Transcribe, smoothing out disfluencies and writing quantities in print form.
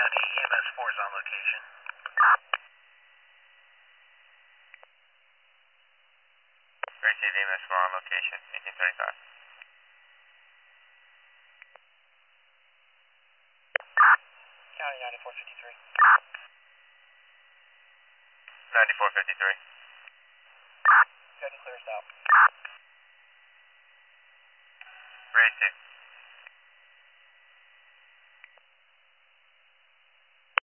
County, EMS 4 is on location. Receive EMS 4 on location, 1835. County 9453. 9453. Go to clear south. Receive.